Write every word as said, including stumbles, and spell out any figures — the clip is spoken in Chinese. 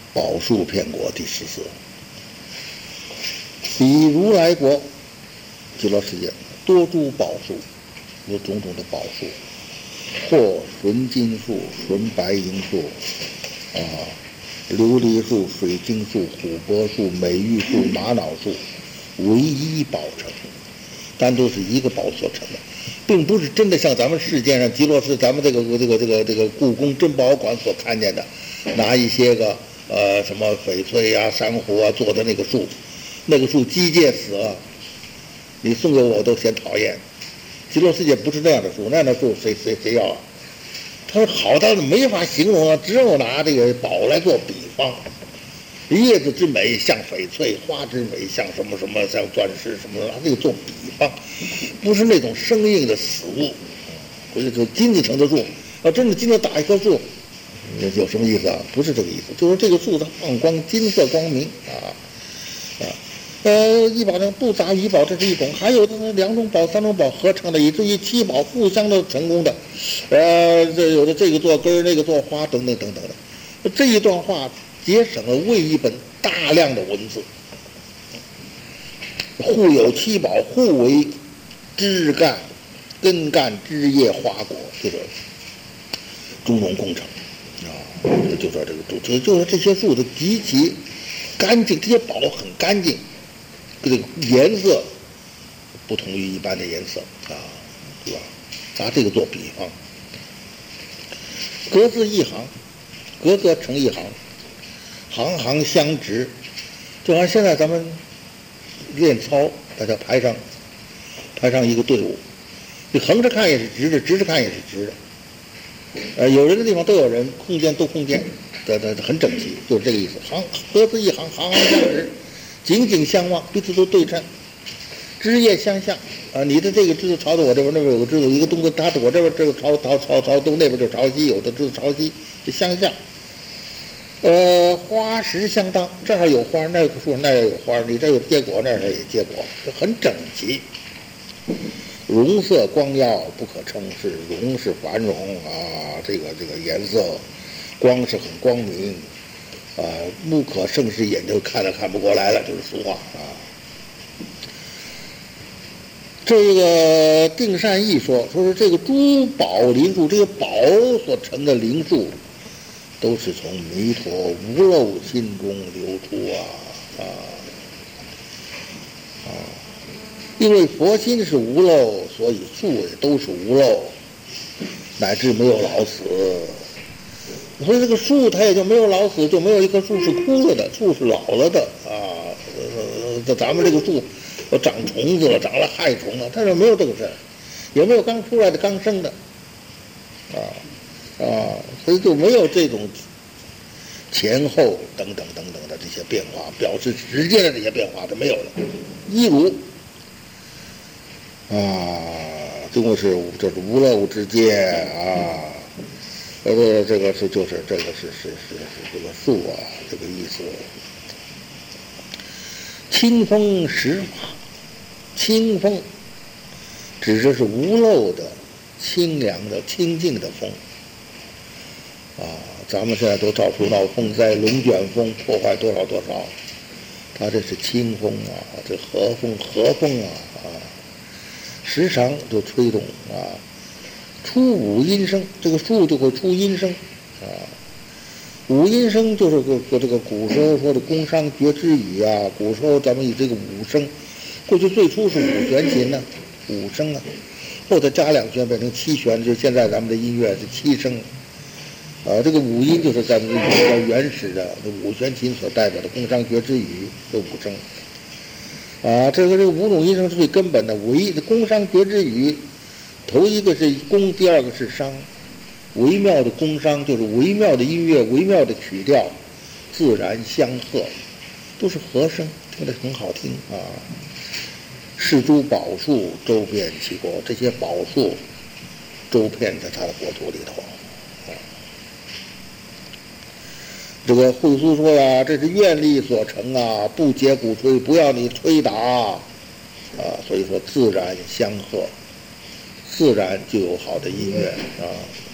宝树片国第十四。彼如来国，极乐世界多诸宝树，有种种的宝树，或纯金树、纯白银树，啊，琉璃树、水晶树、琥珀树、美玉树、玛瑙树，唯一宝成，单都是一个宝所成的，并不是真的像咱们世界上极乐寺咱们这个这个这个这个故宫珍宝馆所看见的，拿一些个呃什么翡翠啊、珊瑚啊做的那个树，那个树机械死了，你送给我我都嫌讨厌。极乐世界不是那样的树，那样的树谁谁谁要啊？它好到没法形容啊，只有拿这个宝来做比方。叶子之美像翡翠，花之美像什么什么像钻石什么，拿这个做比方，不是那种生硬的死物。或者说金子成的树，要真的金子打一棵树，有什么意思啊？不是这个意思，就是这个树它放光，金色光明啊啊。呃，一宝呢不杂于宝，这是一种；还有的两种宝、三种宝合成的，以至于七宝互相都成功的。呃，这有的这个做根，那个做花，等等等等的。这一段话节省了魏一本大量的文字，互有七宝，互为枝干、根干、枝叶、花果，就是种种工程啊。就说这个，就就是这些树的极其干净，这些宝很干净。这个颜色不同于一般的颜色啊，对吧？拿这个做比方，格字一行，格格成一行，行行相直，就好像现在咱们练操，大家排上排上一个队伍，你横着看也是直的，直着看也是直的。呃，有人的地方都有人，空间都空间，的的很整齐，就是这个意思。行格字一行，行行相直。紧紧相望，彼此都对称，枝叶相向啊！你的这个枝子朝着我这边，那边有个枝子，一个东西它我这边这个朝朝朝朝东，那边就朝西，有的枝子朝西，就相向。呃，花实相当，这儿有花，那个树那儿有花，你这有结果，那儿也结果，就很整齐。容色光耀不可称，是容是繁荣啊，这个这个颜色，光是很光明。啊，目可胜视，眼就看都看不过来了，就是俗话啊。这个定善义说，说是这个诸宝灵树，这个宝所成的灵树，都是从弥陀无漏心中流出啊啊啊！因为佛心是无漏，所以树也都是无漏，乃至没有老死。所以这个树它也就没有老死，就没有一棵树是枯了的，树是老了的啊。呃，咱们这个树长虫子了，长了害虫了，它就没有这个事儿，也没有刚出来的刚生的啊啊，所以就没有这种前后等等等等的这些变化，表示直接的这些变化都没有了。一如啊，这个是这是无漏之见啊。呃，这个是就是这个是是是是这个树啊，这个意思。清风时法，清风指的是无漏的、清凉的、清净的风啊。咱们现在都到处闹风灾、龙卷风，破坏多少多少，它这是清风啊，这和风和风啊啊，时常就吹动啊。出五音声，这个树就会出音声啊。五音声就是个个这个古时候说的宫商角徵羽啊。古时候咱们以这个五声，过去最初是五弦琴呢、啊，五声啊，后再加两弦变成七弦，就现在咱们的音乐是七声啊。这个五音就是咱们比较原始的五弦琴所代表的宫商角徵羽这五声啊。这个这个五种音声是最根本的，五音宫商角徵羽。头一个是宫，第二个是商，微妙的宫商就是微妙的音乐，微妙的曲调，自然相和，都是和声，听得很好听啊。是诸宝树周遍其国，这些宝树周遍在他的国土里头啊。这个慧苏说呀，这是愿力所成啊，不解鼓吹，不要你吹打啊，所以说自然相和。自然就有好的音乐啊。